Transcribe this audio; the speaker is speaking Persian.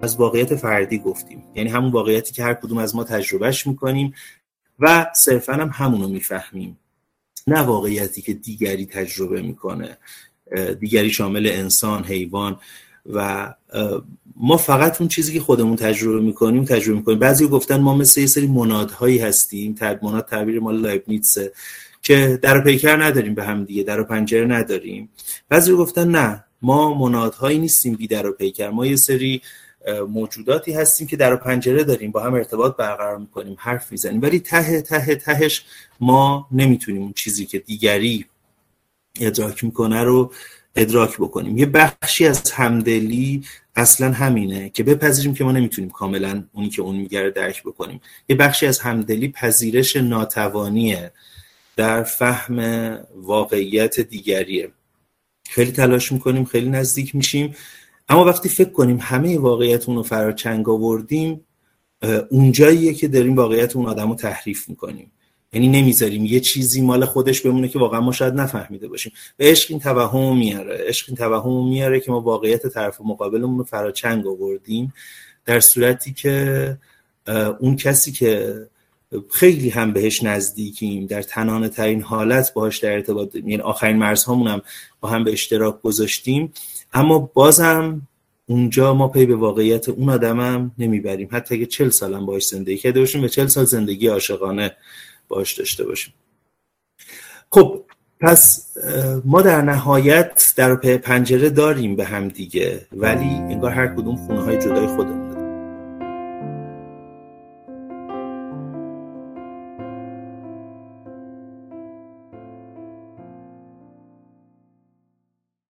از واقعیت فردی گفتیم، یعنی همون واقعیتی که هر کدوم از ما تجربهش میکنیم و صرفاً هم همونو میفهمیم، نه واقعیتی که دیگری تجربه میکنه، دیگری شامل انسان، حیوان، و ما فقط اون چیزی که خودمون تجربه میکنیم. بعضی گفتن ما مثل یه سری منادهایی هستیم، مناد تعبیر مال لایبنیتسه، که در و پیکر نداریم به هم دیگه، در و پنجره نداریم. بعضی گفتن نه، ما منادهایی نیستیم بی در و پیکر، ما یه سری موجوداتی هستیم که در و پنجره داریم، با هم ارتباط برقرار میکنیم، حرف میزنیم، ولی تهش ما نمیتونیم اون چیزی که دیگری ادراک میکنه رو ادراک بکنیم. یه بخشی از همدلی اصلا همینه که بپذیریم که ما نمیتونیم کاملا اونی که اون میگه درک بکنیم. یه بخشی از همدلی پذیرش ناتوانیه در فهم واقعیت دیگریه. خیلی تلاش میکنیم، خیلی نزدیک میشیم، اما وقتی فکر کنیم همه واقعیت اون رو فراچنگ آوردیم، اونجاییه که داریم واقعیت اون آدم رو تحریف میکنیم. یعنی نمیذاریم یه چیزی مال خودش بمونه که واقعا ما شاید نفهمیده باشیم. و عشق این توهم میاره که ما واقعیت طرف مقابلمون رو فراچنگ آوردیم، در صورتی که اون کسی که خیلی هم بهش نزدیکیم، در تنانه ترین حالت باهاش در ارتباط، یعنی آخرین مرزهامون هم با هم به اشتراک گذاشتیم، اما بازم اونجا ما پی به واقعیت اون آدمم نمیبریم، حتی اگه 40 سالم باهاش زندگی کرده باشیم و 40 سال زندگی عاشقانه باهاش داشته باشیم. خب پس ما در نهایت در پنجره داریم به هم دیگه، ولی انگار هر کدوم خونه های جدای خودمون.